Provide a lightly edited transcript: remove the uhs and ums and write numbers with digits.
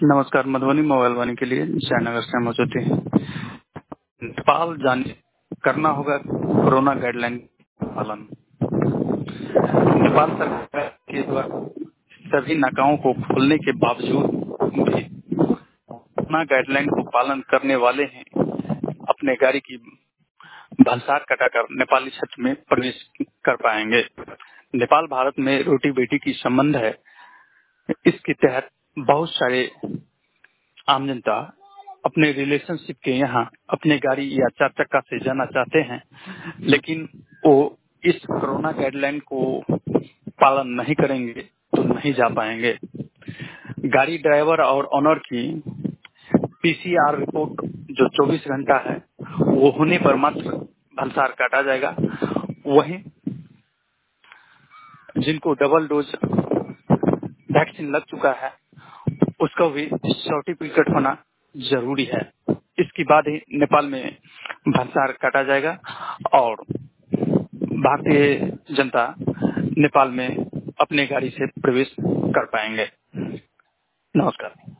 नमस्कार। मधुबनी मोबाइल वाणी के लिए जयनगर से मौजूद है। नेपाल जाने करना होगा कोरोना गाइडलाइन पालन। नेपाल सरकार के द्वारा सभी नाकाओं को खोलने के बावजूद भी कोरोना गाइडलाइन को पालन करने वाले हैं अपने गाड़ी की भंसार कटाकर नेपाली क्षेत्र में प्रवेश कर पाएंगे। नेपाल भारत में रोटी बेटी की संबंध है। इसके तहत बहुत सारे आम जनता अपने रिलेशनशिप के यहाँ अपने गाड़ी या चार चक्का से जाना चाहते हैं, लेकिन वो इस कोरोना गाइडलाइन को पालन नहीं करेंगे तो नहीं जा पाएंगे। गाड़ी ड्राइवर और ओनर की पीसीआर रिपोर्ट जो 24 घंटा है वो होने पर मात्र भंसार काटा जाएगा। वहीं जिनको डबल डोज वैक्सीन लग चुका है उसका भी सर्टिफिकेट होना जरूरी है। इसके बाद ही नेपाल में भंसार काटा जाएगा और भारतीय जनता नेपाल में अपने गाड़ी से प्रवेश कर पाएंगे। नमस्कार।